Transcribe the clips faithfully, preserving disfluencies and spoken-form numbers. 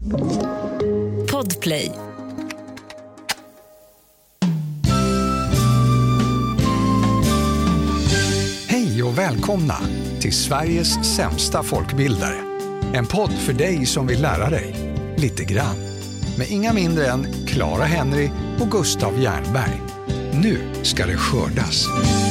Podplay. Hej och välkomna till Sveriges sämsta folkbildare. En podd för dig som vill lära dig lite grann. Med inga mindre än Clara Henry och Gustav Jernberg. Nu ska det skördas.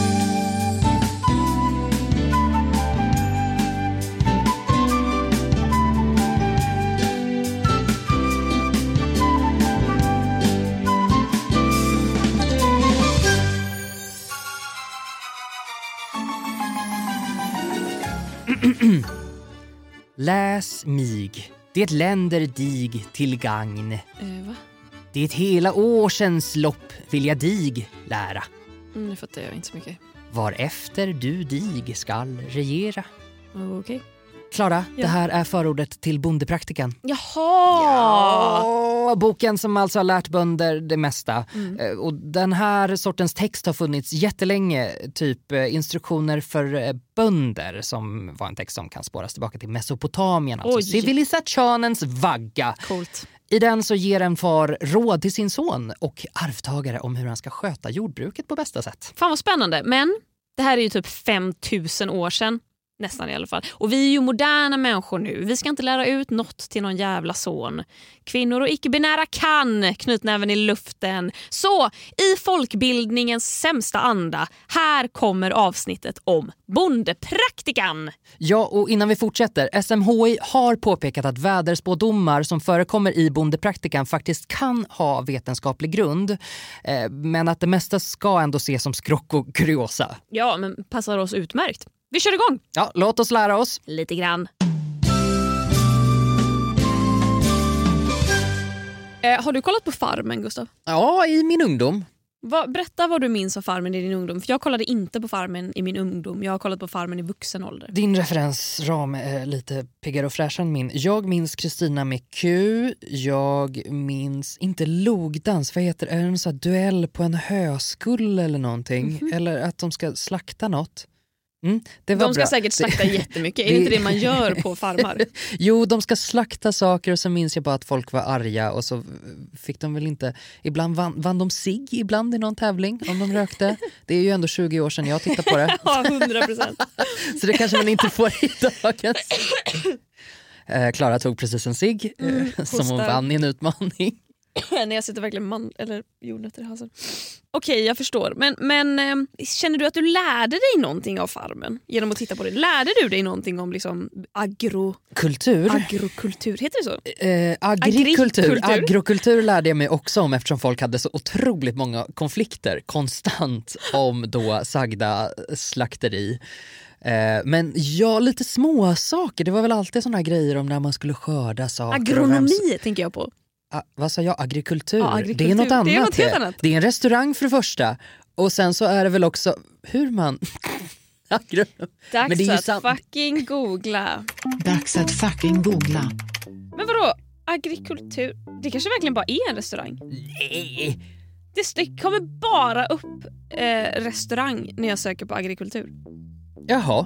Läs mig, det länder dig till gagn. Eh, va? Det är ett hela årsens lopp vill jag dig lära. Mm, nu fattar jag inte så mycket. Varefter du dig skall regera. Okej. Okay. Klara, Ja. Det här är förordet till Bondepraktikan. Jaha! Ja, boken som alltså har lärt bönder det mesta. Mm. Eh, Och den här sortens text har funnits jättelänge. Typ eh, instruktioner för eh, bönder, som var en text som kan spåras tillbaka till Mesopotamien. Alltså Oj. civilisationens vagga. Coolt. I den så ger en far råd till sin son och arvtagare om hur han ska sköta jordbruket på bästa sätt. Fan vad spännande. Men det här är ju typ fem tusen år sedan. Nästan i alla fall. Och vi är ju moderna människor nu. Vi ska inte lära ut något till någon jävla son. Kvinnor och icke-binära kan, knytnäven i luften. Så, i folkbildningens sämsta anda, här kommer avsnittet om Bondepraktikan. Ja, och innan vi fortsätter, S M H I har påpekat att väderspådomar som förekommer i Bondepraktikan faktiskt kan ha vetenskaplig grund. Eh, men att det mesta ska ändå ses som skrock och kuriosa. Ja, men passar oss utmärkt. Vi kör igång. Ja, låt oss lära oss. Lite grann. Eh, har du kollat på Farmen, Gustav? Ja, i min ungdom. Va, berätta vad du minns av Farmen i din ungdom. För jag kollade inte på Farmen i min ungdom. Jag har kollat på Farmen i vuxen ålder. Din referensram är lite piggare och fräschare än min. Jag minns Kristina med Q. Jag minns inte logdans. Vad heter det? Är det en sån här duell på en höskull eller någonting? Mm-hmm. Eller att de ska slakta något? Mm, det var de ska bra. säkert slakta jättemycket. Är det inte det man gör på farmar? Jo, de ska slakta saker och så minns jag bara att folk var arga och så fick de väl inte... Ibland vann, vann de sig ibland i någon tävling om de rökte. Det är ju ändå tjugo år sedan jag tittade på det. Ja, hundra procent. Så det kanske man inte får i dagens. Klara eh, tog precis en cigg eh, Mm, som hon vann i en utmaning. När jag sitter verkligen man eller jordnötter i halsen. Okej, okay, jag förstår. Men, men eh, känner du att du lärde dig någonting av Farmen genom att titta på det? Lärde du dig någonting om liksom agro... Kultur? Agrokultur, heter det så? Eh, agrikultur. Agrikultur. Agrokultur lärde jag mig också om eftersom folk hade så otroligt många konflikter konstant om då sagda slakteri. Eh, men ja, lite små saker. Det var väl alltid såna här grejer om när man skulle skörda saker. Agronomi vem... tänker jag på. Ah, vad sa jag? Agrikultur? Ja, agrikultur. Det är något annat. Det är något helt annat. Det är en restaurang för det första. Och sen så är det väl också hur man... Dags men det är ju att sam... fucking googla. Dags att fucking googla. Men vadå? Agrikultur? Det kanske verkligen bara är en restaurang. Nej. Det kommer bara upp eh, restaurang när jag söker på agrikultur. Jaha.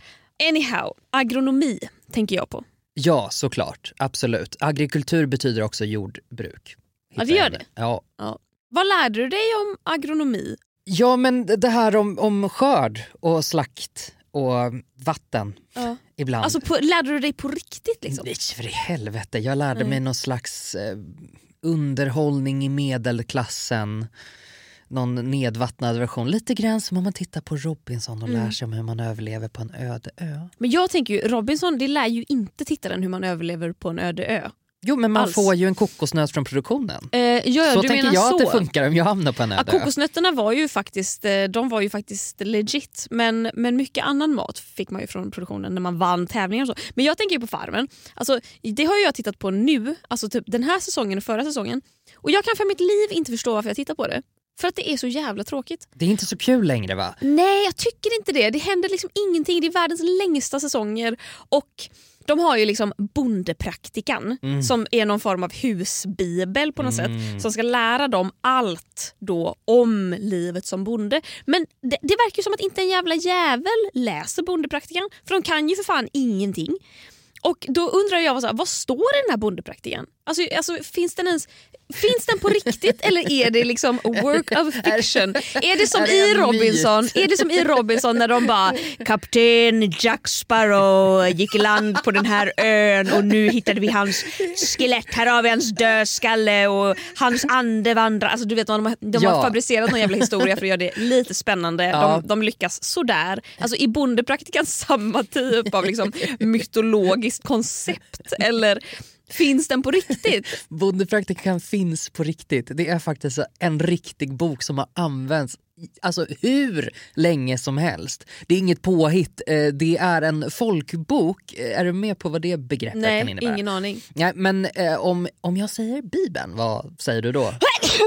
Anyhow, agronomi tänker jag på. Ja, såklart. Absolut. Agrikultur betyder också jordbruk. Ja, det gör det. Ja. Ja. Vad lärde du dig om agronomi? Ja, men det här om, om skörd och slakt och vatten ja. ibland. Alltså på, lärde du dig på riktigt liksom? Nej, för i helvete. Jag lärde Nej. mig någon slags eh, underhållning i medelklassen. Någon nedvattnad version. Lite grann som om man tittar på Robinson och mm. lär sig om hur man överlever på en öde ö. Men jag tänker ju, Robinson, det lär ju inte tittaren hur man överlever på en öde ö. Jo, men man Alls. får ju en kokosnöt från produktionen. Eh, ja, så du tänker menar jag så. att det funkar om jag hamnar på en öde ja, kokosnötterna var ju faktiskt, de var ju faktiskt legit. Men, men mycket annan mat fick man ju från produktionen när man vann tävlingar och så. Men jag tänker ju på Farmen. Alltså, det har ju jag tittat på nu. Alltså typ den här säsongen och förra säsongen. Och jag kan för mitt liv inte förstå varför jag tittar på det. För att det är så jävla tråkigt. Det är inte så kul längre, va? Nej, jag tycker inte det. Det händer liksom ingenting. Det är världens längsta säsonger. Och de har ju liksom Bondepraktikan mm. som är någon form av husbibel på något mm. sätt. Som ska lära dem allt då om livet som bonde. Men det, det verkar ju som att inte en jävla jävel läser Bondepraktikan. För de kan ju för fan ingenting. Och då undrar jag, vad, så här, vad står i den här bondepraktiken? Alltså, alltså, finns den ens... Finns den på riktigt eller är det liksom a work of fiction? Är det som i Robinson? Är det som i Robinson när de bara kapten Jack Sparrow gick i land på den här ön och nu hittade vi hans skelett, här har vi hans dödskalle och hans ande vandrar. Alltså du vet, de, de Ja. har fabricerat någon jävla historia för att göra det lite spännande. Ja. De, de lyckas sådär. Alltså i bondepraktikan samma typ av liksom mytologiskt koncept, eller finns den på riktigt? Bondepraktikan finns på riktigt. Det är faktiskt en riktig bok som har använts alltså hur länge som helst. Det är inget påhitt. Det är en folkbok. Är du med på vad det begreppet Nej, kan innebära? ingen aning. Nej, men eh, om, om jag säger Bibeln, vad säger du då?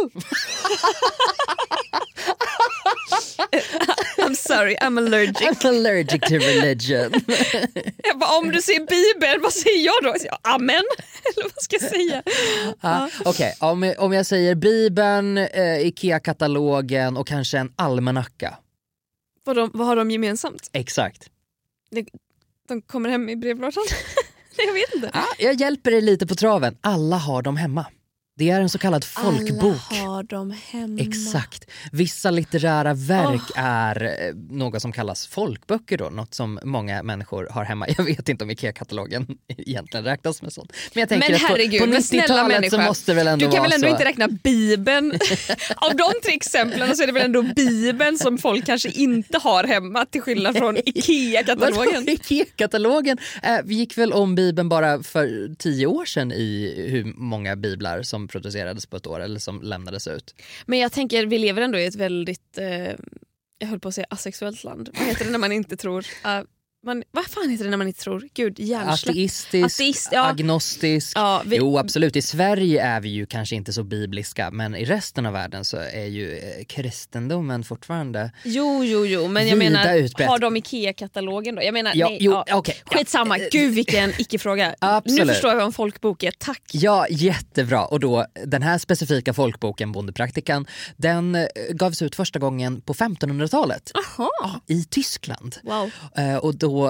I'm sorry, I'm allergic. I'm allergic to religion. Jag bara, om du säger Bibeln, vad säger jag då? Jag säger, amen. Eller vad ska jag säga? Ah, Okej, okay. om, om jag säger Bibeln, eh, IKEA-katalogen och kanske en almanacka. Vad, de, vad har de gemensamt? Exakt. De, de kommer hem i brevlådan? Nej, jag vet inte. Ah, jag hjälper dig lite på traven. Alla har dem hemma. Det är en så kallad folkbok. Alla har dem hemma. Exakt. Vissa litterära verk oh. är eh, något som kallas folkböcker då, något som många människor har hemma. Jag vet inte om IKEA-katalogen egentligen räknas med sånt. Men jag tänker men att herregud, på, på nittiotalet människa, så måste väl ändå du kan vara väl ändå så. inte räkna Bibeln. Av de tre exemplen så är det väl ändå Bibeln som folk kanske inte har hemma till skillnad från IKEA-katalogen. IKEA-katalogen eh, vi gick väl om Bibeln bara för tio år sedan i hur många biblar som producerades på ett år eller som lämnades ut. Men jag tänker, vi lever ändå i ett väldigt eh, jag höll på att säga asexuellt land. Vad heter det när man inte tror? Uh, man, vad fan heter det när man inte tror? Gud, hjärnsläpp. Ateistisk, Ateist, ja. agnostisk. Ja, vi... Jo, absolut. I Sverige är vi ju kanske inte så bibliska, men i resten av världen så är ju eh, kristendomen fortfarande Jo, jo, jo. Men jag vida menar, utbrett. har de IKEA-katalogen då? Jag menar, Ja, nej, jo, ja. okej. Skitsamma. Ja. Gud, vilken icke-fråga. Absolut. Nu förstår jag vad en folkbok är. Tack. Ja, jättebra. Och då, den här specifika folkboken, Bondepraktikan, den eh, gavs ut första gången på femtonhundratalet. Aha. Ja, i Tyskland. Wow. Eh, och då...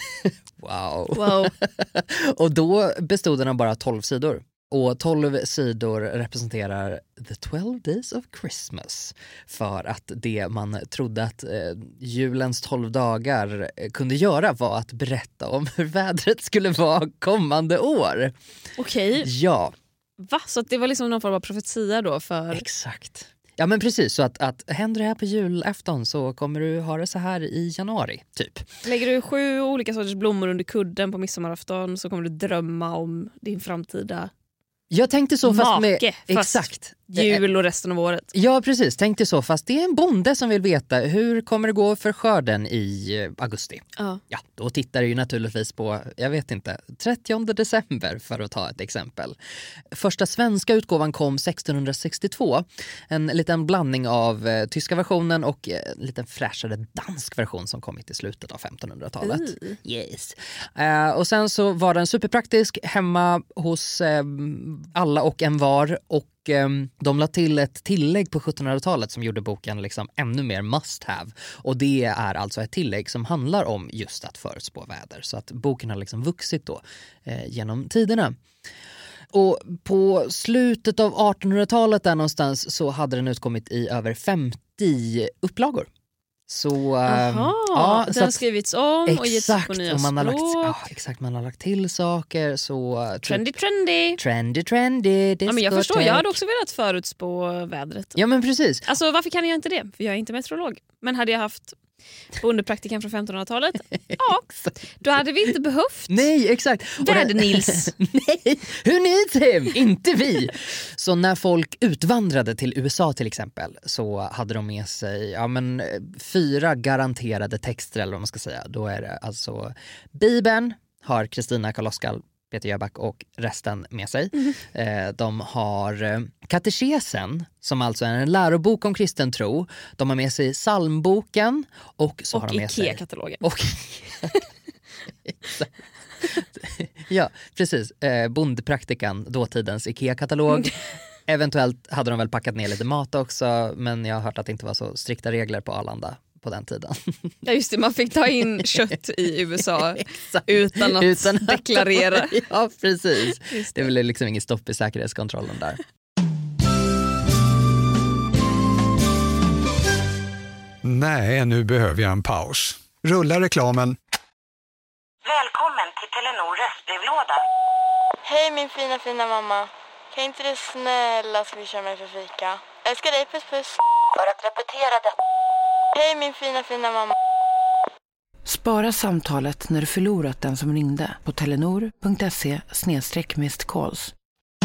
wow. Wow. Och då bestod den av bara tolv sidor. Och tolv sidor representerar the twelve days of Christmas. För att det man trodde att eh, julens tolv dagar kunde göra var att berätta om hur vädret skulle vara kommande år. Okej. Ja. Va? Så att det var liksom någon form av profetia då för... Exakt. Ja, men precis, så att, att händer det här på julafton så kommer du ha det så här i januari, typ. Lägger du sju olika sorters blommor under kudden på midsommarafton så kommer du drömma om din framtida Jag tänkte så fast make, med... fast Exakt. jul och resten av året. Ja, precis. Tänkte så fast det är en bonde som vill veta hur kommer det gå för skörden i augusti. Ja. Ja, då tittar du ju naturligtvis på, jag vet inte, trettionde december för att ta ett exempel. Första svenska utgåvan kom sextonhundrasextiotvå. En liten blandning av eh, tyska versionen och eh, en liten fräschare dansk version som kommit i slutet av femtonhundratalet. Mm. Yes. Eh, och sen så var den superpraktisk hemma hos eh, alla och en var, och de la till ett tillägg på sjuttonhundratalet som gjorde boken liksom ännu mer must have. Och det är alltså ett tillägg som handlar om just att förutspå väder. Så att boken har liksom vuxit då eh, genom tiderna. Och på slutet av artonhundratalet där någonstans så hade den utkommit i över femtio upplagor. Så, Aha, ja, den så har att, skrivits om och getts på nya och man har lagt, språk. ja, exakt, man har lagt till saker. Så, Trendy, trendy. Trendy, trendy. Ja, men jag förstår, jag hade också velat förutspå vädret. Ja, men precis. Alltså varför kan jag inte det? För jag är inte meteorolog. Men hade jag haft bondepraktiken från femtonhundratalet, ja, då hade vi inte behövt. Nej, exakt. Väder-Nils. Nej, who needs him? Inte vi. Så när folk utvandrade till U S A till exempel så hade de med sig ja, men, fyra garanterade texter, eller vad man ska säga. Då är det alltså Bibeln, har Kristina Karl-Oskar, Peter Jöback och resten med sig. Mm. De har katekesen, som alltså är en lärobok om kristen tro. De har med sig psalmboken och så och har de med sig IKEA-katalogen. Och ja, precis. Eh, Bondepraktikan, dåtidens IKEA-katalog. Eventuellt hade de väl packat ner lite mat också, men jag har hört att det inte var så strikta regler på Arlanda på den tiden. Ja just det, man fick ta in kött i U S A Exakt. utan att Utan att- deklarera. Ja, precis. Just Det är väl liksom inget stopp i säkerhetskontrollen där. Nej, nu behöver jag en paus. Rulla reklamen. Välkommen till Telenor röstbrevlåda. Hej min fina fina mamma. Kan inte du snälla swisha mig för fika? Älskar dig, puss puss. För att repetera detta. Hej min fina fina mamma. Spara samtalet när du förlorat den som ringde på telenor.se snedstreck missed calls.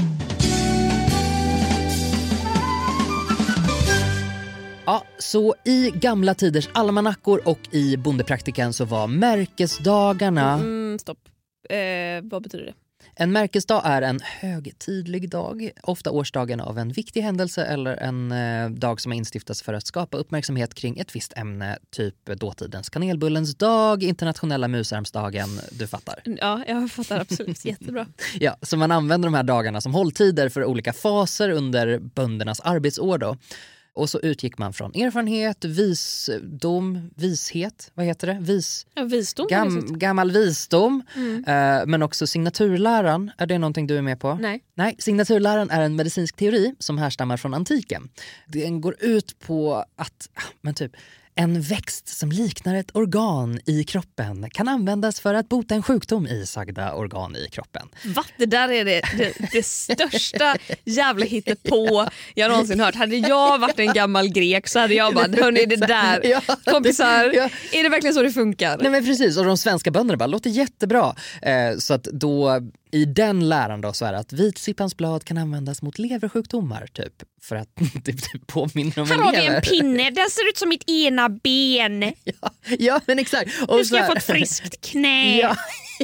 Ja, så i gamla tiders almanackor och i bondepraktiken så var märkesdagarna... Mm, stopp. Eh, vad betyder det? En märkesdag är en högtidlig dag, ofta årsdagen av en viktig händelse eller en eh, dag som har instiftats för att skapa uppmärksamhet kring ett visst ämne, typ dåtidens kanelbullens dag, internationella musarmsdagen, du fattar. Ja, jag fattar absolut. Jättebra. Ja, så man använder de här dagarna som hålltider för olika faser under böndernas arbetsår då. Och så utgick man från erfarenhet, visdom, vishet, vad heter det? Vis... Ja, visdom. Gam, gammal visdom, Mm. eh, men också signaturläran. Är det någonting du är med på? Nej. Nej, signaturläran är en medicinsk teori som härstammar från antiken. Den går ut på att men typ, en växt som liknar ett organ i kroppen kan användas för att bota en sjukdom i sagda organ i kroppen. Va? Det där är det, det, det största jävla hittepå jag någonsin hört. Hade jag varit en gammal grek så hade jag bara, hörni det där, Ja, kompisar, ja. är det verkligen så det funkar? Nej men precis, och de svenska bönderna bara, låter jättebra. Eh, så att då, i den läran då så är det att vitsippans blad kan användas mot leversjukdomar typ. För att det typ påminner om Här en har vi lever. en pinne, den ser ut som mitt ena ben. Ja, ja men exakt. Och Du ska så här- få ett friskt knä. Ja.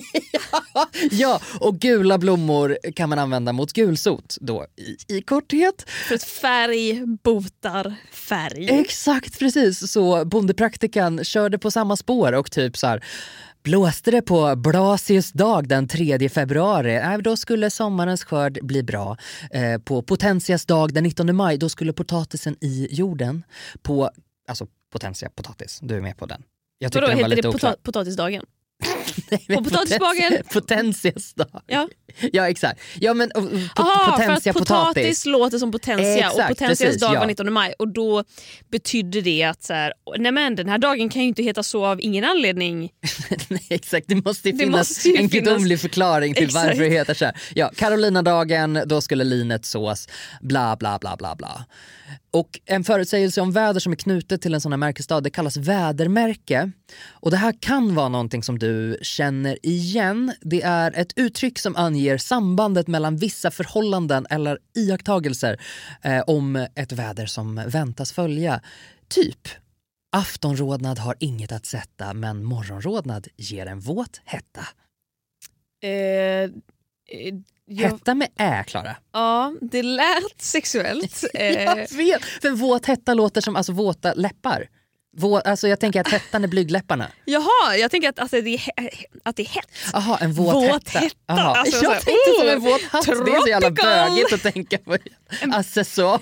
Ja, och gula blommor kan man använda mot gulsot då i, i korthet. För att färg botar färg. Exakt, precis. Så bondepraktikan körde på samma spår och typ så här, blåste det på Blasius dag den tredje februari, äh, då skulle sommarens skörd bli bra. Eh, på Potentias dag den nittonde maj, då skulle potatisen i jorden. På, alltså Potentia potatis, du är med på den. Jag tycker Vadå, den var heter lite det oklar. pota- potatisdagen? Nej, men på potatisdagen? Potentia- Potentias dag. Ja. Ja, exakt. Ja, men, och, och, Aha, potentia för att potatis. potatis låter som potentia. Exakt, och Potentias precis, dag ja. var nittonde maj. Och då betydde det att så här, nej men, den här dagen kan ju inte heta så av ingen anledning. Nej, exakt, det måste ju Det finnas måste ju en finnas- gudomlig förklaring till Exakt. varför det heter så här. Ja, Carolina-dagen, då skulle linet sås, bla bla bla bla bla. Och en förutsägelse om väder som är knutet till en sån här märkesdag, det kallas vädermärke. Och det här kan vara någonting som du känner igen. Det är ett uttryck som anger sambandet mellan vissa förhållanden eller iakttagelser eh, om ett väder som väntas följa. Typ, aftonrodnad har inget att sätta men morgonrodnad ger en våt hetta. Eh, eh, jag, Hetta med ä, Klara. ja, det lät sexuellt. Eh, Jag vet, för våt hetta låter som alltså, våta läppar. Vå, alltså jag tänker att hettan är blygdläpparna. jaha, jag tänker att, alltså, det, är, he- att det är hett. Jaha, en våt, Våt hetta. hetta. Jaha. Alltså, så här, jag tänkte som en oh, våt hatt. Det är så jävla tropical. bögigt att tänka på accessoar.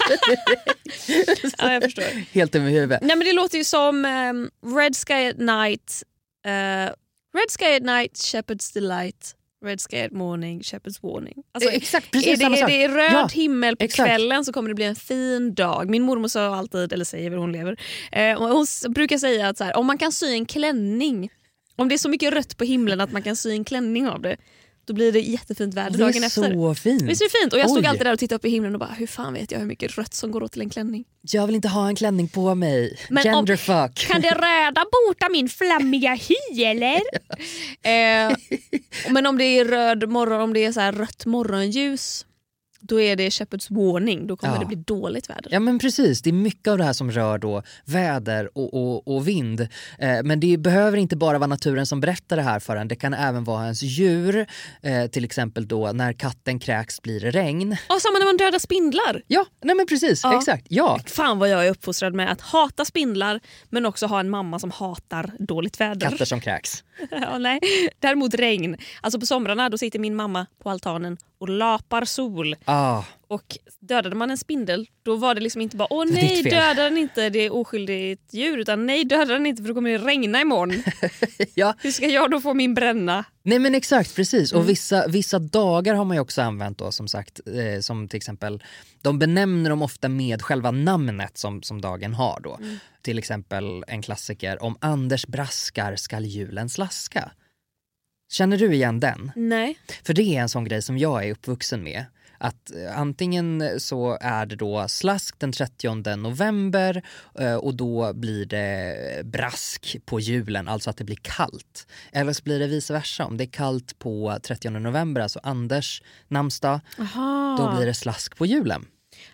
Ja, jag förstår. Helt över huvudet. Nej, men det låter ju som um, Red Sky at Night, uh, Red Sky at Night, Shepherd's Delight, Red Sky at Morning, Shepherd's Warning. Alltså, Eh, Exakt, precis är det, samma är sak. det röd Ja, himmel på exakt. kvällen så kommer det bli en fin dag. Min mormor sa alltid, eller säger väl hon lever, eh, och hon s- brukar säga att så här, om man kan sy en klänning, om det är så mycket rött på himlen att man kan sy en klänning av det, då blir det jättefint väder Det dagen är efter. så fint. Visst är det fint? Och jag stod Oj. alltid där och tittade upp i himlen och bara, hur fan vet jag hur mycket rött som går åt till en klänning? Jag vill inte ha en klänning på mig. Men om- Genderfuck. Kan det röda bota min flammiga hy eller? eh, men om det är röd morgon, om det är så här rött morgonljus, då är det Shepherd's Warning. Då kommer Ja. det bli dåligt väder. Ja men precis, det är mycket av det här som rör då väder och, och, och vind. Eh, men det behöver inte bara vara naturen som berättar det här för en. Det kan även vara ens djur. Eh, till exempel då när katten kräks blir det regn. Och samma när man dödar spindlar. Ja, nej men precis, Ja. exakt. Ja. Fan vad jag är uppfostrad med att hata spindlar, men också ha en mamma som hatar dåligt väder. Katter som kräks. Ja, nej. Däremot regn. Alltså på somrarna då sitter min mamma på altanen och lapar sol. Ah. Och dödade man en spindel, då var det liksom inte bara åh Det är nej, ditt fel." döda den inte, det är oskyldigt djur, utan nej, döda den inte för då kommer det regna imorgon. Ja. Hur ska jag då få min bränna? Nej men exakt, precis. Mm. Och vissa, vissa dagar har man ju också använt då, som sagt, eh, som till exempel, de benämner dem ofta med själva namnet som, som dagen har då. Mm. Till exempel en klassiker, om Anders braskar skall julen slaska. Känner du igen den? Nej. För det är en sån grej som jag är uppvuxen med. Att eh, antingen så är det då slask den trettionde november eh, och då blir det brask på julen, alltså att det blir kallt. Eller så blir det vice versa, om det är kallt på trettionde november, alltså Anders namnsdag, Aha. då blir det slask på julen.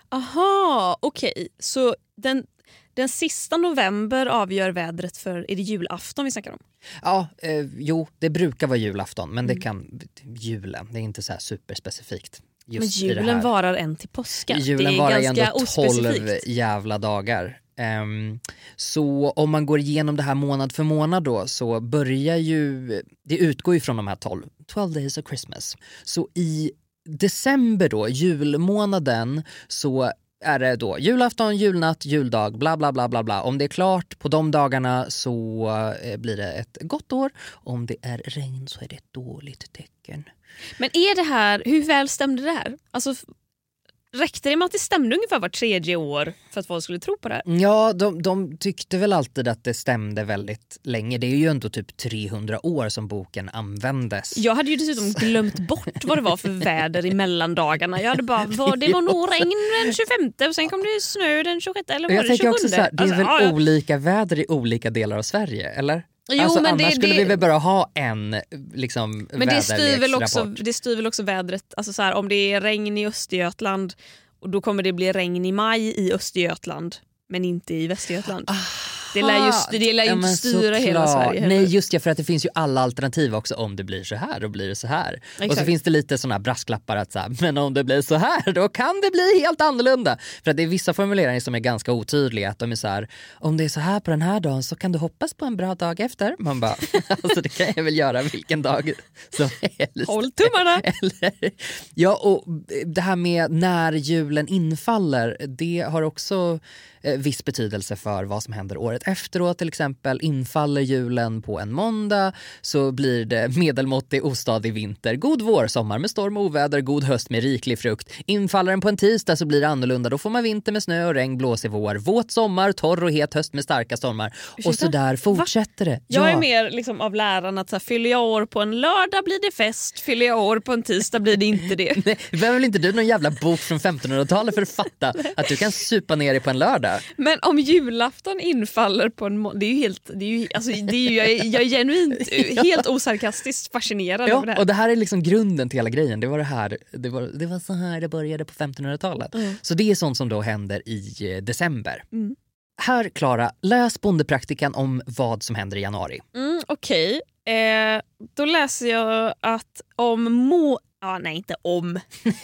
Aha, okej. Okay. Så den, den sista november avgör vädret för, är det julafton vi snackar om? Ja, eh, jo, det brukar vara julafton, men Mm. det kan, julen, det är inte så här superspecifikt. Men Just i det julen här. varar en till påska. Julen det är varar ju ganska ändå tolv ospecifikt. jävla dagar. Um, så om man går igenom det här månad för månad då, så börjar ju, det utgår ju från de här tolv, twelve days of Christmas. Så i december då, julmånaden, så är det då julafton, julnatt, juldag, bla bla bla bla bla. Om det är klart på de dagarna så eh, blir det ett gott år. Om det är regn så är det ett dåligt tecken. Men är det här, hur väl stämde det här? Alltså, räckte det med att det stämde ungefär var tredje år för att folk skulle tro på det här? Ja, de, de tyckte väl alltid att det stämde väldigt länge. Det är ju ändå typ trehundra år som boken användes. Jag hade ju dessutom glömt bort vad det var för väder i mellandagarna. Jag hade bara, var, det var nog regn den tjugofemte och sen kom det snö den tjugosjätte eller Och var jag det tänker tjugosjunde? också så här, det är Alltså, väl ja, ja. olika väder i olika delar av Sverige, eller? Jo, alltså, men annars det- skulle det- vi väl bara ha en liksom, Men det styr, väl också, väderleksrapport. det styr väl också vädret. Alltså så här, om det är regn i Östergötland och då kommer det bli regn i maj i Östergötland men inte i Västergötland. Det lär ju, det lär ju Ja, inte men styra hela såklart. Sverige heller. Nej, just ja, för att det finns ju alla alternativ också. Om det blir så här, då blir det så här. Och så Exakt. finns det lite såna brasklappar att så här, men om det blir så här, då kan det bli helt annorlunda. För att det är vissa formuleringar som är ganska otydliga. Att de är så här, om det är så här på den här dagen så kan du hoppas på en bra dag efter. Man bara, alltså det kan jag väl göra vilken dag som helst. Håll tummarna! Eller, ja, och det här med när julen infaller, det har också eh, viss betydelse för vad som händer året efteråt. Till exempel infaller julen på en måndag så blir det medelmåttig ostadig vinter, god vår, sommar med storm och oväder, god höst med riklig frukt. Infaller den på en tisdag så blir det annorlunda, då får man vinter med snö och regn, blåsig vår, våt sommar, torr och het höst med starka stormar. Och så där fortsätter det. Jag Ja. är mer liksom av läran att så här, fyller jag år på en lördag blir det fest, fyller jag år på en tisdag blir det inte det. Nej, behöver väl inte du någon jävla bok från femtonhundratalet för att fatta att du kan supa ner dig på en lördag? Men om julafton infaller på en må- det är ju helt, det är ju, alltså, det är ju, jag, är, jag är genuint helt osarkastiskt fascinerad över det Ja, här. och det här är liksom grunden till hela grejen. Det var, det här, det var, det var så här det började på femtonhundratalet. Mm. Så det är sånt som då händer i eh, december. Mm. Här, Klara, läs Bondepraktikan om vad som händer i januari. Mm, Okej, eh, då läser jag att om må... Ja, nej, inte om.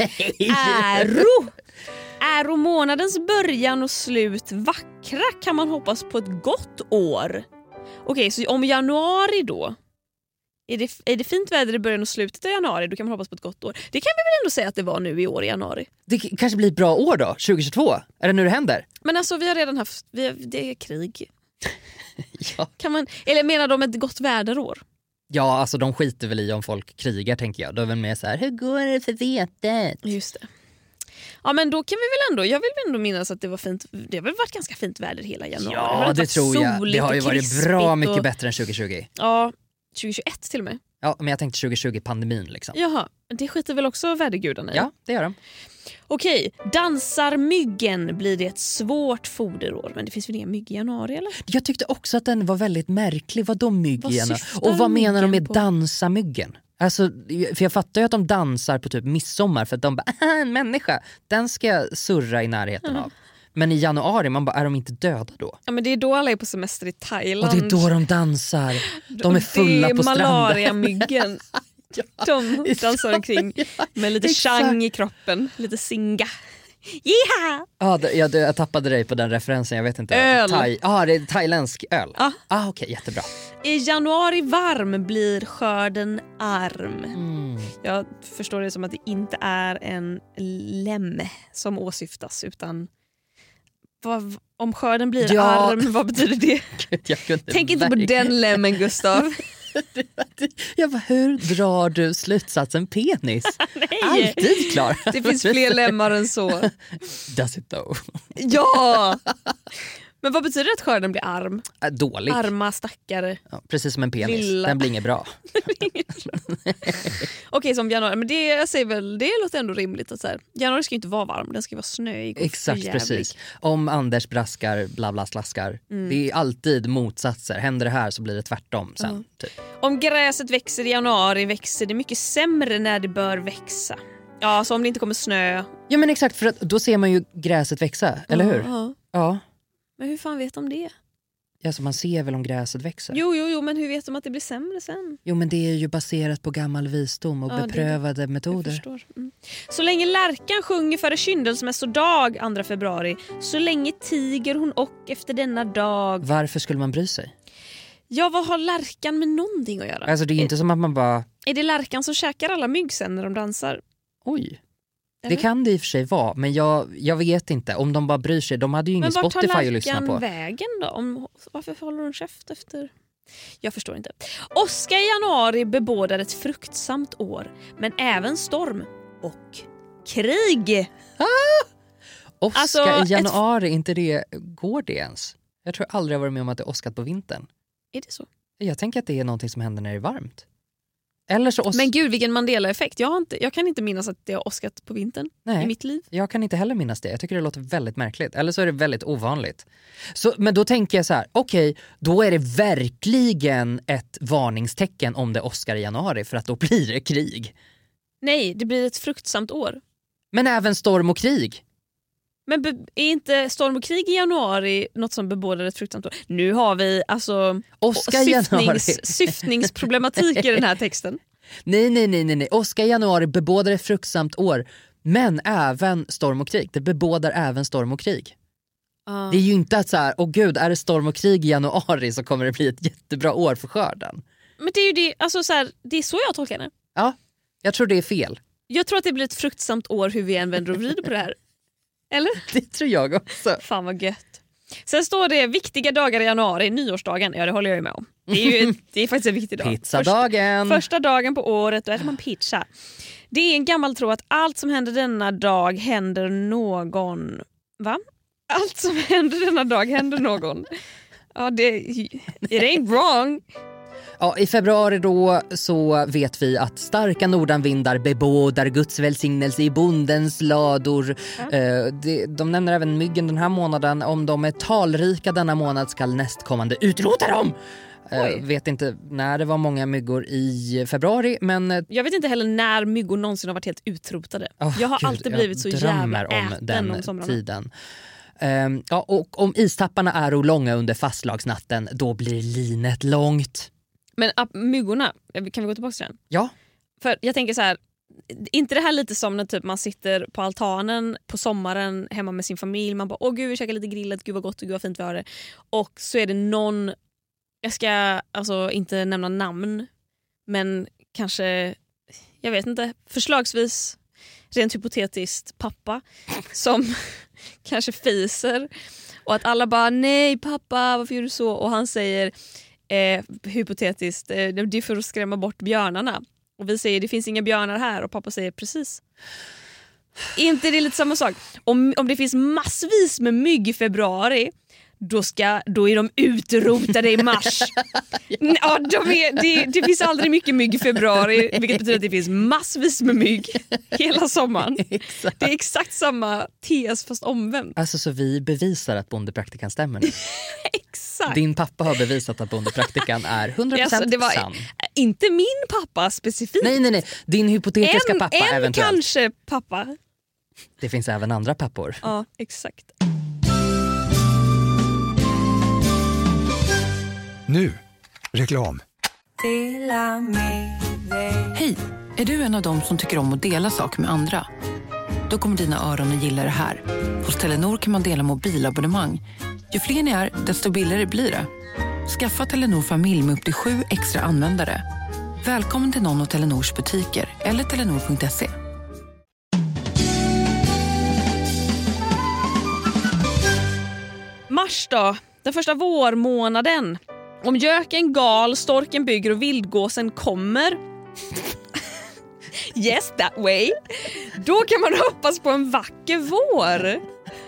Äro! Äro månadens början och slut vackra kan man hoppas på ett gott år. Okej, så om januari då? Är det, är det fint väder i början och slutet av januari, då kan man hoppas på ett gott år. Det kan vi väl ändå säga att det var nu i år i januari. Det k- kanske blir ett bra år då, tjugohundratjugotvå? Är det nu det händer? Men alltså vi har redan haft, vi har, det är krig. Ja. Kan man, eller menar de ett gott väderår? Ja, alltså de skiter väl i om folk krigar, tänker jag. Då är väl mer så här, hur går det för vetet? Just det. Ja, men då kan vi väl ändå, jag vill ändå minnas att det var fint, det har väl varit ganska fint väder hela januari. Ja, har det varit tror jag. Det soligt har ju och varit krispigt bra mycket och, bättre än tjugohundratjugo. Ja, tjugohundratjugoett till och med. Ja, men jag tänkte tjugohundratjugo, pandemin liksom. Jaha, det skiter väl också vädergudarna i. Ja, det gör de. Okej, dansar myggen blir det ett svårt foderår. Men det finns väl inga mygg i januari eller? Jag tyckte också att den var väldigt märklig. Vad de mygg Vad igen? syftar Och vad menar de myggen med på? dansa myggen? Alltså, för jag fattar ju att de dansar på typ midsommar för att de bara, en människa, den ska jag surra i närheten Mm. av. Men i januari, man bara, är de inte döda då? Ja, men det är då alla är på semester i Thailand. Och det är då de dansar. De är fulla på Det är stranden. malariamyggen. De dansar omkring med lite exakt. chang i kroppen, lite singa. Yeah! Ah, det, jag, jag tappade dig på den referensen, jag vet inte. Öl. Thai, ah, det är thailändsk öl. Ah. Ah, okej, okay, jättebra. I januari varm blir skörden arm. Mm. Jag förstår det som att det inte är en lem som åsyftas, utan vad, om skörden blir Ja. arm, vad betyder det? Gud, jag kunde Tänk inte på verkligen- den lemmen, Gustav. Jag bara, hur drar du slutsatsen penis? Nej, Alltid klar. det finns fler lemmar än så. Does it though? Ja! Men vad betyder det att skörden blir arm? Äh, dålig. Arma stackare. Ja, precis som en penis. Lilla. Den blir inget bra. Okej, som januari, men det, jag säger väl, det låter ändå rimligt att så här, januari ska ju inte vara varm, den ska vara snöig och Exakt, förjävlig. precis. Om Anders braskar, bla bla slaskar. Mm. Det är alltid motsatser. Händer det här så blir det tvärtom sen. Mm. Typ. Om gräset växer i januari växer det mycket sämre när det bör växa. Ja, så om det inte kommer snö. Ja men exakt, för att då ser man ju gräset växa, eller hur? Ja. Ja. Men hur fan vet de det? Alltså man ser väl om gräset växer? Jo, jo, jo, men hur vet de att det blir sämre sen? Jo men det är ju baserat på gammal visdom och Ja, det- beprövade Jag metoder. förstår. Mm. Så länge lärkan sjunger före kyndelsmässodag andra februari, så länge tiger hon och efter denna dag. Varför skulle man bry sig? Ja, vad har lärkan med någonting att göra? Alltså det är inte som att man bara, Är det lärkan som käkar alla mygg sen när de dansar? oj. Eller? Det kan det i och för sig vara, men jag, jag vet inte. Om de bara bryr sig, de hade ju ingen Men vart Spotify tar att lyssna lärkan på. vägen då? Om, varför håller hon käft efter? Jag förstår inte. Oskar i januari bebådar ett fruktsamt år, men även storm och krig. Oskar Alltså, i januari, inte det, går det ens? Jag tror aldrig jag varit med om att det är åskat på vintern. Är det så? Jag tänker att det är någonting som händer när det är varmt. Eller så os- Men gud, vilken Mandela-effekt. Jag, har inte, jag kan inte minnas att det har åskat på vintern Nej. i mitt liv. Jag kan inte heller minnas det. Jag tycker det låter väldigt märkligt. Eller så är det väldigt ovanligt. Så, men då tänker jag så här, okej, okay, då är det verkligen ett varningstecken om det är Oskar i januari, för att då blir det krig. Nej, det blir ett fruktsamt år. Men även storm och krig. Men be- är inte storm och krig i januari något som bebådar ett fruktsamt år? Nu har vi alltså Oskar i januari. syftnings, syftningsproblematik i den här texten. Nej, nej, nej, nej, nej. Oskar i januari bebådar ett fruktsamt år. Men även storm och krig. Det bebådar även storm och krig. Uh. Det är ju inte att så här, åh gud, är det storm och krig i januari så kommer det bli ett jättebra år för skörden. Men det är ju det, alltså så här, det är så jag tolkar det. Ja, jag tror det är fel. Jag tror att det blir ett fruktsamt år hur vi än vänder och vrider på det här. Eller? Det tror jag också. Fan vad gött. Sen står det viktiga dagar i januari, nyårsdagen. Ja, det håller jag ju med om. Det är ju det är faktiskt en viktig dag. Pizzadagen. Första, första dagen på året, då äter man pizza. Det är en gammal tro att allt som händer denna dag händer någon. Va? Allt som händer denna dag händer någon. Ja, det it ain't wrong. Ja, i februari då så vet vi att starka nordanvindar bebådar Guds välsignelse i bondens lador. Ja. Eh, de, de nämner även myggen den här månaden. Om de är talrika denna månad ska nästkommande utrota dem. Eh, vet inte när det var många myggor i februari, men eh, Jag vet inte heller när myggor någonsin har varit helt utrotade. oh, jag har Gud, alltid blivit så jag jävla drömmer om äten den om somrarna. tiden. Um, ja, och om istapparna är långa under fastlagsnatten, då blir linet långt. Men ap, myggorna, kan vi gå tillbaka till den? Ja. För jag tänker så här, inte det här lite som när typ man sitter på altanen på sommaren hemma med sin familj, man bara åh gud vi käkar lite grillet, gud vad gott och gud vad fint vi har det. Och så är det någon, jag ska alltså inte nämna namn, men kanske, jag vet inte, förslagsvis rent hypotetiskt pappa som kanske fiser och att alla bara nej pappa varför gör du så, och han säger eh, hypotetiskt eh, det är för att skrämma bort björnarna, och vi säger det finns inga björnar här, och pappa säger precis. Är inte det lite samma sak? Om, om det finns massvis med mygg i februari, då, ska, då är de utrotade i mars. Ja, de är, det, det finns aldrig mycket mygg i februari, vilket betyder att det finns massvis med mygg hela sommaren. Exakt. Det är exakt samma tes fast omvänt. Alltså så vi bevisar att bondepraktikan stämmer nu. Exakt. Din pappa har bevisat att bondepraktikan är hundra procent Alltså, det var sann. inte min pappa specifikt. Nej, nej, nej. Din hypotetiska en, pappa en eventuellt. kanske pappa. Det finns även andra pappor. Ja, exakt. Nu, reklam. Hej, är du en av dem som tycker om att dela saker med andra? då kommer dina öron att gilla det här. Hos Telenor kan man dela mobilabonnemang. Ju fler ni är, desto billigare blir det. Skaffa Telenor familj med upp till sju extra användare. Välkommen till någon av Telenors butiker eller telenor punkt se. Mars då, den första vårmånaden. Om göken gal, storken bygger och vildgåsen kommer. Yes, that way. Då kan man hoppas på en vacker vår.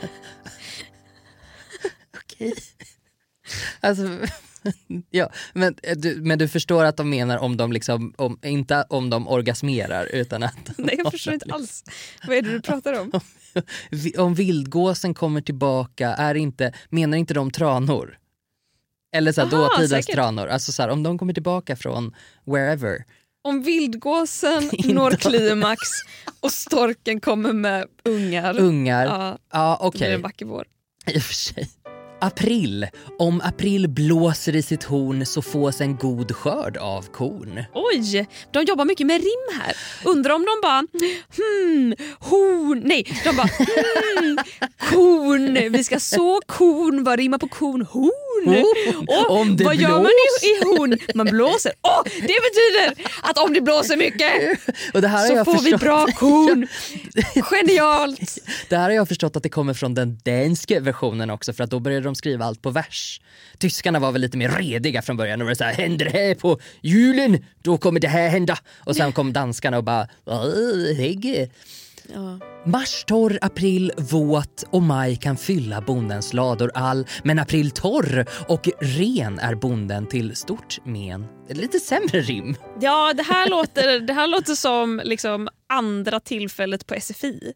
Okej. Alltså, ja, men du, men du förstår att de menar om de liksom, om, inte om de orgasmerar utan att... Nej, jag förstår inte alls. Vad är det du pratar om? Om vildgåsen kommer tillbaka, är inte, menar inte de tranor? Eller så här, Aha, dåtidens säkert. tranor. Alltså så här, om de kommer tillbaka från wherever. Om vildgåsen når klimax och storken kommer med ungar. Ungar. Ja, Ja, då blir det okej. en vacker vår. I och för sig. April. Om april blåser i sitt horn så fås en god skörd av korn. Oj, de jobbar mycket med rim här. Undrar om de bara hmm, horn, nej, de bara hmm, korn, vi ska så korn, vad rimmar på korn? Horn. Och Om det vad gör man blåser. i, i horn? Man blåser. Åh, det betyder att om det blåser mycket Och det här har så jag får förstått. vi bra korn. Genialt. Det här har jag förstått att det kommer från den danska versionen också, för att då började de skriva allt på vers. Tyskarna var väl lite mer rediga från början och var så här, händer det här på julen, då kommer det här hända. Och sen kom danskarna och bara, hägge. Ja. Mars torr, april våt och maj kan fylla bondens lador all. Men april torr och ren är bonden till stort men. Lite sämre rim. Ja, det här låter, det här låter som liksom andra tillfället på S F I.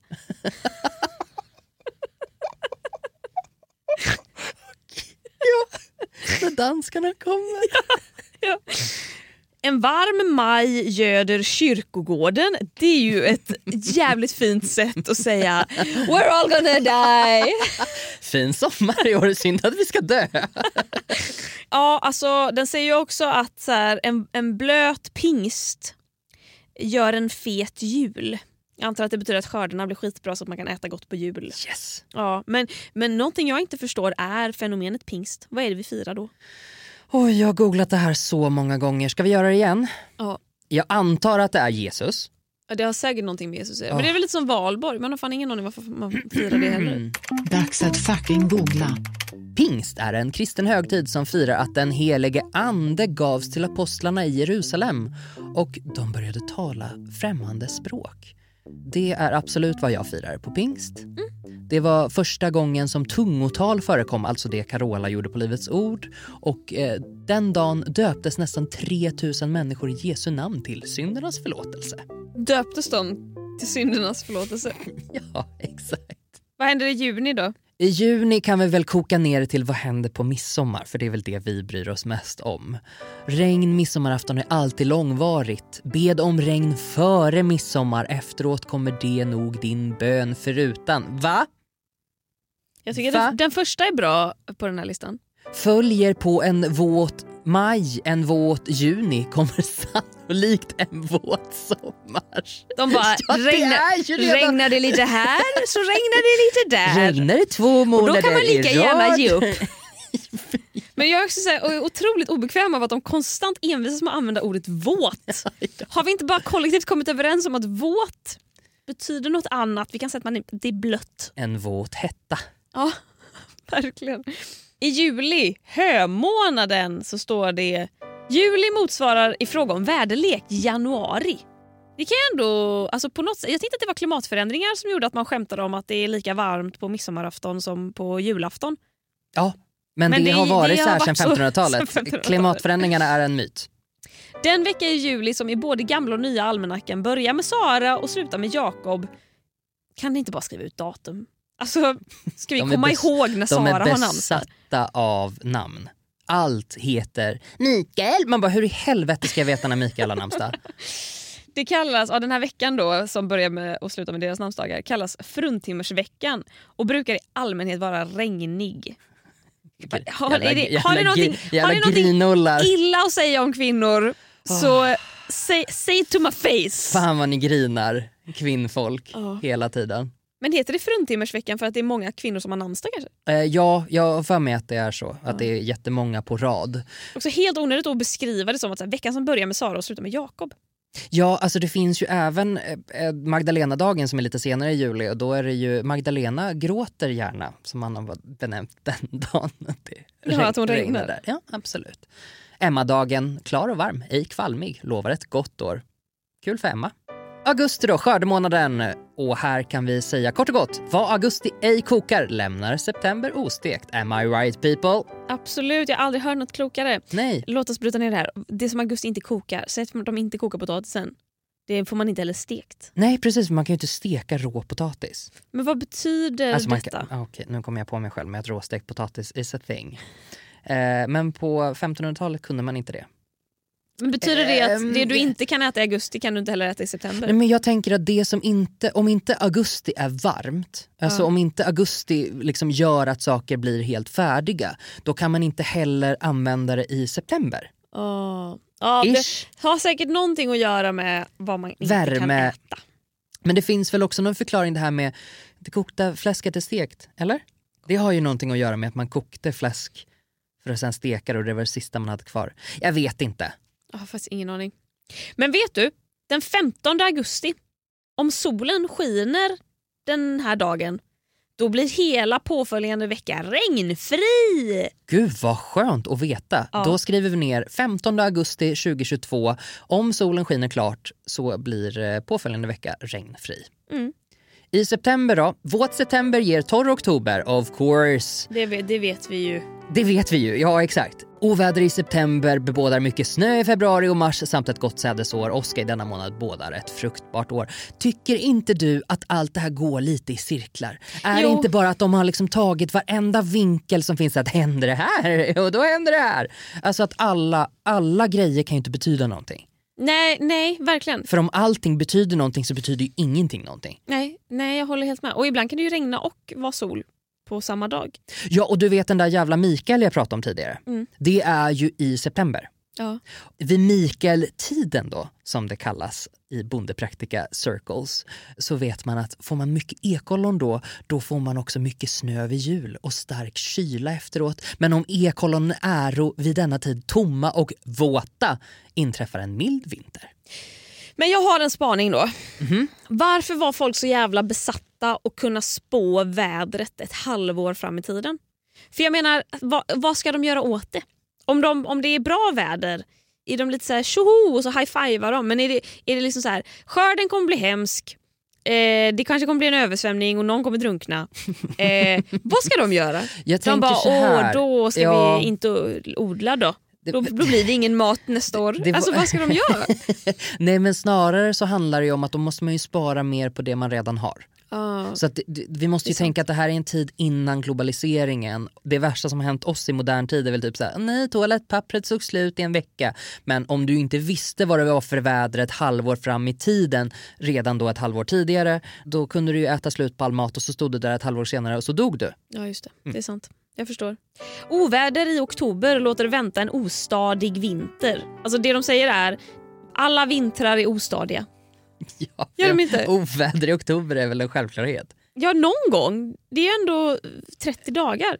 Ja, när danskarna kommer. Ja. En varm maj göder kyrkogården. Det är ju ett jävligt fint sätt att säga we're all gonna die. Fin sommar i år, synd att vi ska dö. Ja, alltså den säger ju också att så här, en, en blöt pingst gör en fet jul. Jag antar att det betyder att skördarna blir skitbra så att man kan äta gott på jul. Yes. Ja, men, men någonting jag inte förstår är fenomenet pingst. Vad är det vi firar då? Oj, jag har googlat det här så många gånger. Ska vi göra det igen? Ja. Jag antar att det är Jesus. Ja, det har säkert någonting med Jesus att göra. Ja. Men det är väl lite som valborg. Man har fan ingen aning varför man firar det heller. Dags att fucking googla. Pingst är en kristen högtid som firar att den helige ande gavs till apostlarna i Jerusalem och de började tala främmande språk. Det är absolut vad jag firar på pingst. Det var första gången som tungotal förekom, alltså det Carola gjorde på Livets ord. Och eh, den dagen döptes nästan tre tusen människor i Jesu namn till syndernas förlåtelse. Döptes de till syndernas förlåtelse? Ja, exakt. Vad händer i juni då? I juni kan vi väl koka ner till vad händer på midsommar, för det är väl det vi bryr oss mest om. Regn midsommarafton är alltid långvarigt. Bed om regn före midsommar, efteråt kommer det nog din bön förutan. Va? Jag tycker Va? att den, den första är bra på den här listan. Följer på en våt maj, en våt juni, kommer sannolikt en våt sommar. De bara, Ja, det regna, är ju redan- regnar det lite här så regnar det lite där. Regnar det två månader Och då kan man lika i gärna rad. ge upp. Men jag är också så här, otroligt obekväm av att de konstant envisas med att använda ordet våt. Har vi inte bara kollektivt kommit överens om att våt betyder något annat? Vi kan säga att man är, det är blött. En våt hetta. Ja, verkligen. I juli, hömånaden, så står det juli motsvarar i fråga om väderlek januari. Det kan jag ändå, alltså på något sätt, jag tänkte att det var klimatförändringar som gjorde att man skämtade om att det är lika varmt på midsommarafton som på julafton. Ja, men, Men det, det- har varit det så har här sedan varit så femtonhundratalet. sedan femtonhundratalet. Klimatförändringarna är en myt. Den vecka i juli som i både gamla och nya almanackan börjar med Sara och slutar med Jakob. Kan ni inte bara skriva ut datum? Alltså, ska vi De är komma bes- ihåg när De Sara är har namnsdag? besatta av namn. Allt heter Mikael. Man bara, hur i helvete ska jag veta när Mikael har namnsdag? Det kallas, ja, den här veckan då som börjar med och slutar med deras namnsdagar kallas fruntimmersveckan och brukar i allmänhet vara regnig. Har, är det, har ni någonting, har ni någonting grinollar. illa att säga om kvinnor så say, say to my face. Fan vad ni grinar. kvinnfolk Ja. hela tiden. Men heter det fruntimmersveckan för att det är många kvinnor som har namnsdag kanske? Eh, ja, jag har för mig att det är så. Att det är jättemånga på rad. Också helt onödigt att beskriva det som att så här, veckan som börjar med Sara och slutar med Jakob. Ja, alltså det finns ju även eh, Magdalena-dagen som är lite senare i juli. Och då är det ju Magdalena gråter gärna, som man har benämnt den dagen. Det Ja, att hon regnar. där. Ja, absolut. Emma-dagen, klar och varm, ej kvalmig, lovar ett gott år. Kul för Emma. Augusti då, skördemånaden. Och här kan vi säga kort och gott: vad augusti ej kokar lämnar september ostekt. Am I right, people? Absolut, jag har aldrig hört något klokare. Nej. Låt oss bryta ner det här. Det som augusti inte kokar, säg att de inte kokar potatisen. Det får man inte heller stekt. Nej, precis. Man kan ju inte steka rå potatis. Men vad betyder Alltså man detta? kan, okej, nu kommer jag på mig själv med att råstekt potatis is a thing. Eh, men på femtonhundratalet kunde man inte det. Men betyder det att Ehm, det du inte kan äta i augusti kan du inte heller äta i september? Nej, men jag tänker att det som inte, om inte augusti är varmt, alltså Ja. om inte augusti liksom gör att saker blir helt färdiga, då kan man inte heller använda det i september. Oh. Ja, det Ish. har säkert någonting att göra med vad man inte Värme. kan äta. Men det finns väl också någon förklaring det här med det kokta fläsket är stekt, eller? Det har ju någonting att göra med att man kokte fläsk för att sen steka och det var det sista man hade kvar. Jag vet inte. Jag har faktiskt ingen aning. Men vet du, den femtonde augusti, om solen skiner den här dagen, då blir hela påföljande vecka regnfri. Gud vad skönt att veta. Ja. Då skriver vi ner femtonde augusti tjugohundratjugotvå. Om solen skiner klart så blir eh, påföljande vecka regnfri. Mm. I september då? Våt september ger torr oktober, of course. Det, vet- det vet vi ju. Det vet vi ju, ja exakt. Oväder i september bebådar mycket snö i februari och mars samt ett gott sädesår. Oskar i denna månad bådar ett fruktbart år. Tycker inte du att allt det här går lite i cirklar? Är Jo. det inte bara att de har liksom tagit varenda vinkel som finns, att händer det här och då händer det här? Alltså att alla, alla grejer kan ju inte betyda någonting. Nej, nej, verkligen. För om allting betyder någonting så betyder ju ingenting någonting. Nej, nej, jag håller helt med. Och ibland kan det ju regna och vara sol på samma dag. Ja, och du vet den där jävla Mikael jag pratade om tidigare. Mm. Det är ju i september. Ja. Vid Mikael-tiden då, som det kallas i bondepraktika circles, så vet man att får man mycket ekollon då, då får man också mycket snö vid jul och stark kyla efteråt. Men om ekollon är vid denna tid tomma och våta, inträffar en mild vinter. Men jag har en spaning då. Mhm. Varför var folk så jävla besatta och kunna spå vädret ett halvår fram i tiden? För jag menar, vad, vad ska de göra åt det? Om, de, om det är bra väder, är de lite så här tjoho och så high-fivar de. Men är det, är det liksom så här, skörden kommer bli hemsk, eh, det kanske kommer bli en översvämning och någon kommer drunkna. Eh, vad ska de göra? Jag De tänker bara, så här. åh då ska Ja. vi inte odla då. Det- Då, då blir det ingen mat nästa år. det var- Alltså vad ska de göra? Nej, men snarare så handlar det ju om att då måste man ju spara mer på det man redan har. Ah. Så att det, det, vi måste ju Det är sant. tänka att det här är en tid innan globaliseringen. Det värsta som har hänt oss i modern tid är väl typ så här: nej, toalettpappret såg slut i en vecka. Men om du inte visste vad det var för väder ett halvår fram i tiden, redan då ett halvår tidigare, då kunde du ju äta slut på all mat och så stod du där ett halvår senare och så dog du. Ja, just det. Det är sant. Jag förstår. Oväder i oktober låter vänta en ostadig vinter. Alltså det de säger är, alla vintrar är ostadiga. Ja, Gör de inte? Oväder i oktober är väl en självklarhet. Ja, någon gång. Det är ändå trettio dagar.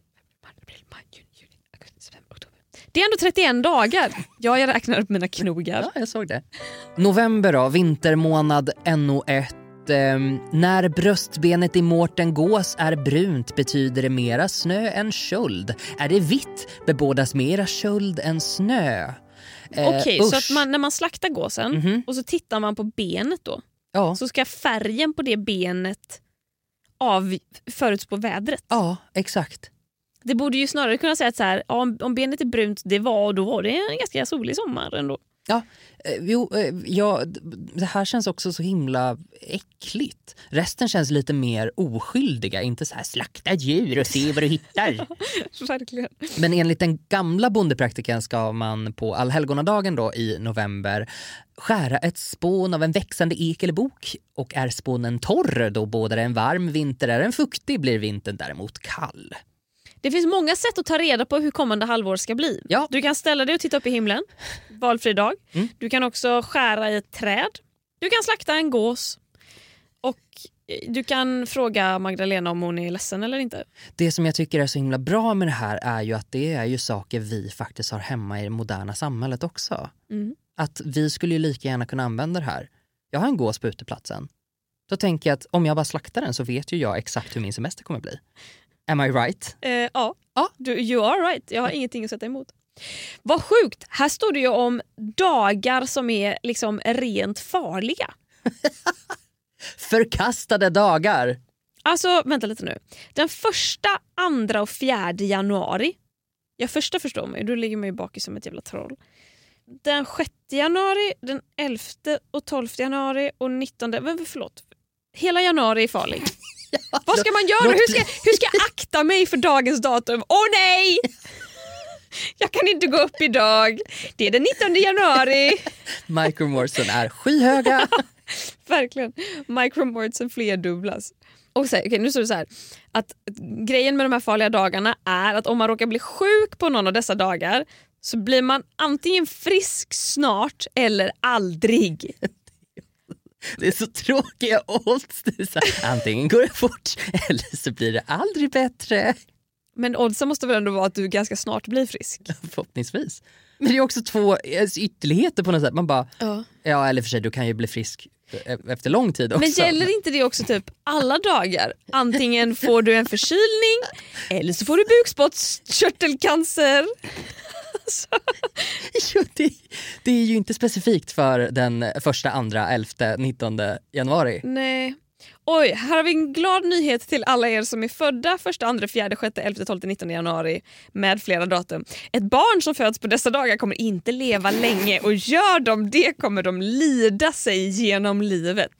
Det är ändå trettioen dagar. Ja, jag räknar upp mina knogar. Ja, jag såg det. November då, vintermånad N O ett. Ehm, när bröstbenet i mårten gås är brunt betyder det mera snö än köld. Är det vitt bebådas mera köld än snö. Eh, Okej, så usch. att man, när man slaktar gåsen Mhm. och så tittar man på benet då, Ja, så ska färgen på det benet av förutspå vädret. ja, exakt. Det borde ju snarare kunna säga att så här, ja, om, om benet är brunt, det var, då var det en ganska solig sommar ändå. Ja, eh, jo, eh, ja, d- det här känns också så himla äckligt. Resten känns lite mer oskyldiga, inte så här slakta djur och se vad du hittar. Verkligen. Men enligt den gamla bondepraktiken ska man på allhelgonadagen då i november skära ett spån av en växande ek eller bok. Och är spånen torr då både en varm vinter är en fuktig blir vintern däremot kall. Det finns många sätt att ta reda på hur kommande halvår ska bli. Ja. Du kan ställa dig och titta upp i himlen, valfri dag. Mm. Du kan också skära i ett träd. Du kan slakta en gås. Och du kan fråga Magdalena om hon är ledsen eller inte. Det som jag tycker är så himla bra med det här är ju att det är ju saker vi faktiskt har hemma i det moderna samhället också. Mm. Att vi skulle ju lika gärna kunna använda det här. Jag har en gås på uteplatsen. Då tänker jag att om jag bara slaktar den så vet ju jag exakt hur min semester kommer bli. Am I right? Eh, ja, Ja. du, you are right. Jag har ingenting att sätta emot. Vad sjukt. Här står det ju om dagar som är liksom rent farliga. Förkastade dagar. Alltså, vänta lite nu. Den första, andra och fjärde januari. Jag första förstår mig, då ligger man ju bak i som ett jävla troll. Den sjätte januari, den elfte och tolfte januari och nittonde. Men förlåt. Hela januari är farlig. Ja, vad ska man göra? Hur ska, hur ska jag akta mig för dagens datum? Åh nej! Jag kan inte gå upp idag. Det är den nittonde januari. Micromortsen är skyhöga. Verkligen. Micromortsen flerdubblas. Och så, okay, nu står det så här. Att grejen med de här farliga dagarna är att om man råkar bli sjuk på någon av dessa dagar så blir man antingen frisk snart eller aldrig. Det är så tråkiga odds. Det är så här, antingen går det fort eller så blir det aldrig bättre. Men oddsen måste väl ändå vara att du ganska snart blir frisk. Förhoppningsvis. Men det är också två ytterligheter på något sätt. Man bara, ja, ja eller för sig, du kan ju bli frisk efter lång tid också. Men gäller inte det också typ alla dagar? Antingen får du en förkylning eller så får du bukspottkörtelcancer. Jo, det, det är ju inte specifikt för den första, andra, elfte, nittonde januari. Nej. Oj, här har vi en glad nyhet till alla er som är födda första, andra, fjärde, sjätte, elfte, tolfte, nittonde januari med flera datum. Ett barn som föds på dessa dagar kommer inte leva länge och gör de det kommer de lida sig genom livet.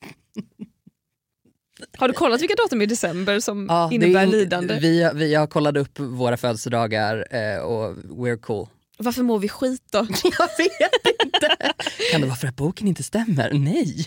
Har du kollat vilka datum i december som ja, innebär är, lidande? Vi, vi har kollat upp våra födelsedagar eh, och we're cool. Varför mår vi skit då? Jag vet inte. Kan det vara för att boken inte stämmer? Nej.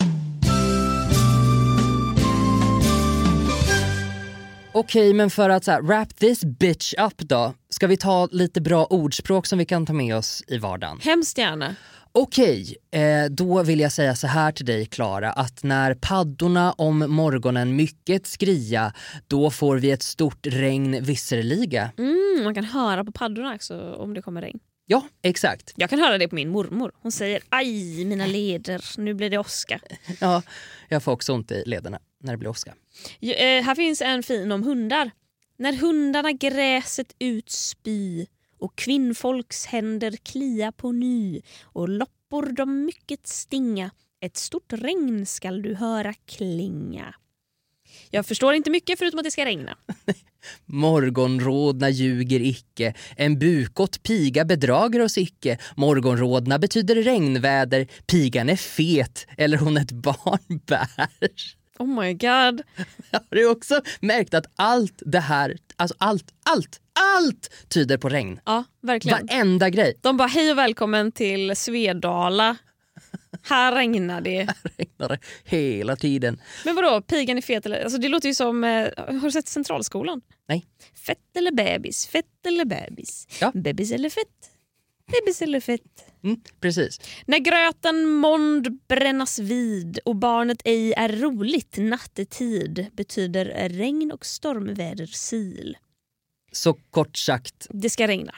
Okej, men för att så här, wrap this bitch up då, ska vi ta lite bra ordspråk som vi kan ta med oss i vardagen? Hemskt gärna. Okej, eh, då vill jag säga så här till dig, Klara, att när paddorna om morgonen mycket skria, då får vi ett stort regn visserliga. Mm, man kan höra på paddorna också om det kommer regn. Ja, exakt. Jag kan höra det på min mormor. Hon säger, aj mina leder, nu blir det åska. Ja, jag får också ont i lederna när det blir åska. Ja, eh, här finns en fin om hundar. När hundarna gräset utspy och kvinnfolks händer klia på ny och loppor de mycket stinga, ett stort regn skall du höra klinga. Jag förstår inte mycket förutom att det ska regna. Morgonrådna ljuger icke, en bukott piga bedrager oss icke. Morgonrådna betyder regnväder, pigan är fet eller hon ett barn bär. Oh my god. Jag har du också märkt att allt det här, alltså allt, allt, allt tyder på regn. Ja, verkligen. Varenda grej. De bara, hej och välkommen till Svedala. Här regnar det. Här regnar det hela tiden. Men vadå, pigan är fet eller? Alltså det låter ju som, eh, har du sett Centralskolan? Nej. Fett eller bebis, fett eller bebis. Ja. Bebis eller fett, bebis eller fett. Mm, precis. När gröten mond brännas vid och barnet ej är roligt nattetid betyder regn och stormväder sil. Så kort sagt. Det ska regna.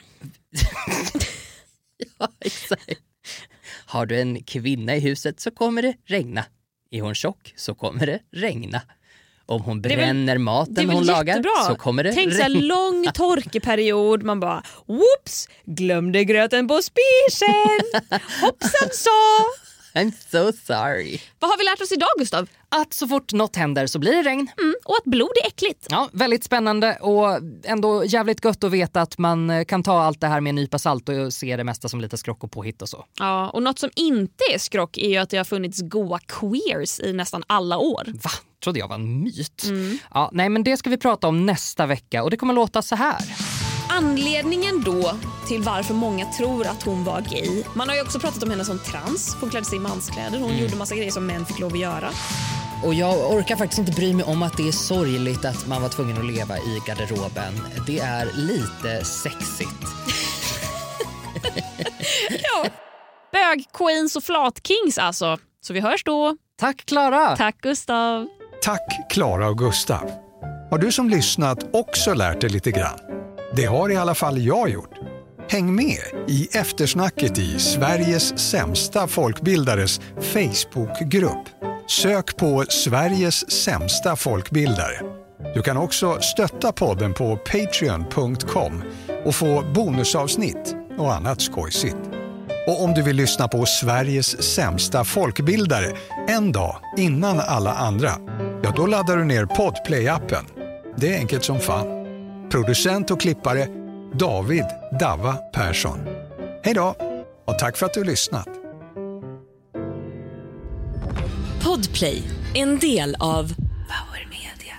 Ja, exakt. Har du en kvinna i huset så kommer det regna. Är hon tjock så kommer det regna. Om hon bränner väl, maten hon lagar jättebra. Så kommer det Tänk regna. Tänk så lång torkeperiod. Man bara, whoops, glömde gröten på spisen. Hoppsan så. I'm so sorry. Vad har vi lärt oss idag, Gustav? Att så fort något händer så blir det regn. Mm, och att blod är äckligt. Ja, väldigt spännande och ändå jävligt gött att veta att man kan ta allt det här med en nypa salt och se det mesta som lite skrock och påhitt och så. Ja, och något som inte är skrock är ju att det har funnits goa queers i nästan alla år. Va? Trodde jag var en myt. Mm. Ja, nej, men det ska vi prata om nästa vecka och det kommer låta så här. Anledningen då till varför många tror att hon var gay. Man har ju också pratat om henne som trans. Hon klädde sig i manskläder. Hon mm. gjorde massa grejer som män fick lov att göra. Och jag orkar faktiskt inte bry mig om att det är sorgligt att man var tvungen att leva i garderoben. Det är lite sexigt. Ja. Bög, queens och flatkings alltså. Så vi hörs då. Tack Klara! Tack Gustav! Tack Klara och Gustav. Har du som lyssnat också lärt dig lite grann? Det har i alla fall jag gjort. Häng med i eftersnacket i Sveriges sämsta folkbildares Facebookgrupp. Sök på Sveriges sämsta folkbildare. Du kan också stötta podden på patreon punkt com och få bonusavsnitt och annat skojsigt. Och om du vill lyssna på Sveriges sämsta folkbildare en dag innan alla andra, ja då laddar du ner Podplay-appen. Det är enkelt som fan. Producent och klippare David Dava Persson. Hej då och tack för att du har lyssnat. Podplay, en del av Power Media.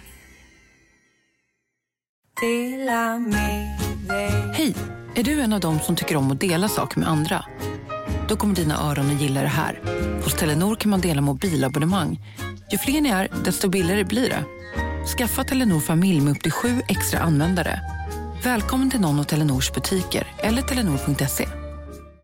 Hej, är du en av dem som tycker om att dela saker med andra? Då kommer dina öron att gilla det här. Hos Telenor kan man dela mobilabonnemang. Ju fler ni är, desto billigare blir det. Skaffa Telenor familj med upp till sju extra användare. Välkommen till någon av Telenors butiker eller telenor punkt se.